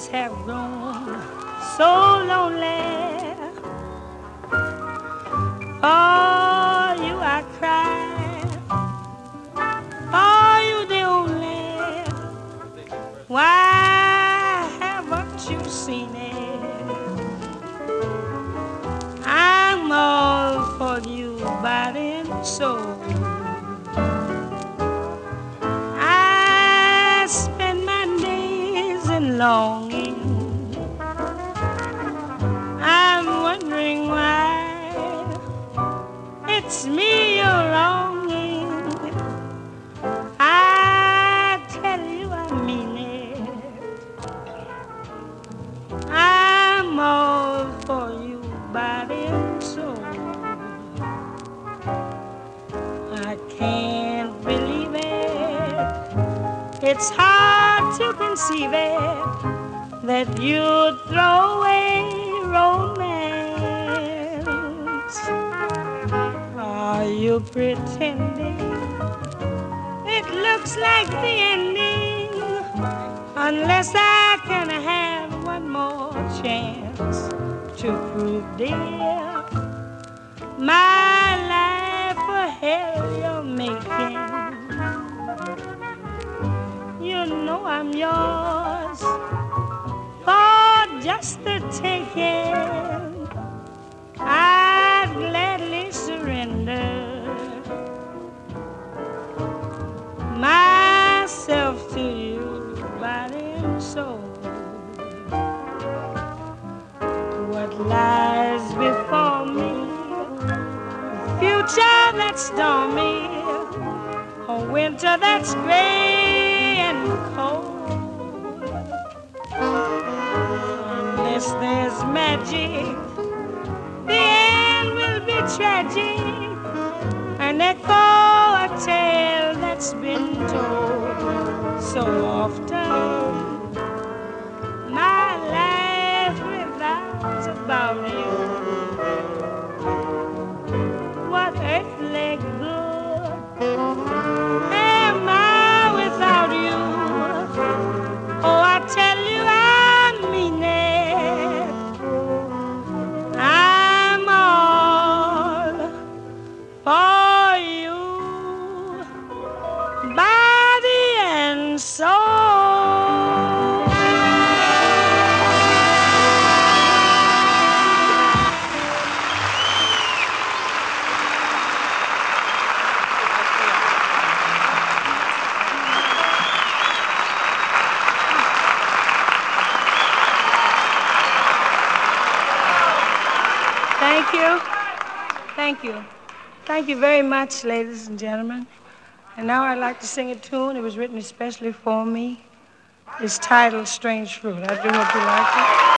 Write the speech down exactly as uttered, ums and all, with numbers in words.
days have grown so lonely. For you I cry, for you the only. Why haven't you seen it? I'm all for you, body and soul. I spend my days in longing. I'm wondering why it's me you're longing. I tell you I mean it. I'm all for you, body and soul. I can't believe it. It's hard to conceive it that you'd throw away romance. Are you pretending? It looks like the ending. Unless I can have one more chance to prove, dear, my life a hell you're making. You know I'm yours for just the taking. I'd gladly surrender myself to you, body and soul. What lies before me, a future that's stormy, a winter that's gray and cold. Unless there's magic, the end will be tragic, an echo, a tale that's been told so often. My life revolves about you. What earthly good am I without you? Oh, I tell you I mean it. I'm all for you, body and soul. Thank you. Thank you. Thank you very much, ladies and gentlemen. And now I'd like to sing a tune. It was written especially for me. It's titled Strange Fruit. I do hope you like it.